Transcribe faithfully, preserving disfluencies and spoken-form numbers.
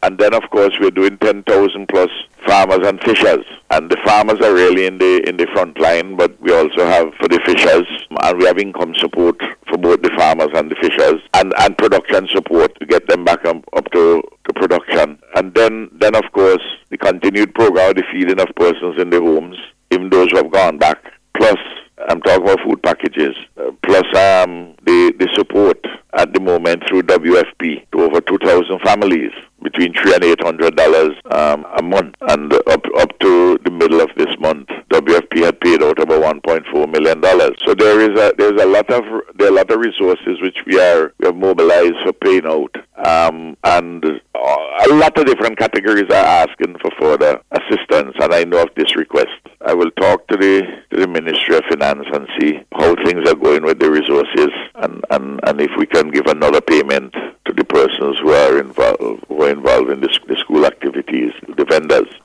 And then, of course, we're doing ten thousand plus farmers and fishers. And the farmers are really in the in the front line, but we also have for the fishers, and we have income support for both the farmers and the fishers, and, and production support to get them back up, up to, to production. And then, then, of course, the continued program of the feeding of persons in the homes, even those who have gone back, plus I'm talking about food packages, uh, plus um, the, the support at the moment through W F P to over two thousand families, between three and eight hundred dollars um, a month, and up up to the middle of this month, W F P had paid out about one point four million dollars. So there is a there's a lot of there are a lot of resources which we are we have mobilized for paying out, um, and a lot of different categories are asking for further assistance. And I know of this request. I will talk to the to the Ministry of Finance and see how things are going with the resources, and, and, and if we can give another payment to the persons who are involved who are involved in the, the school activities, the vendors.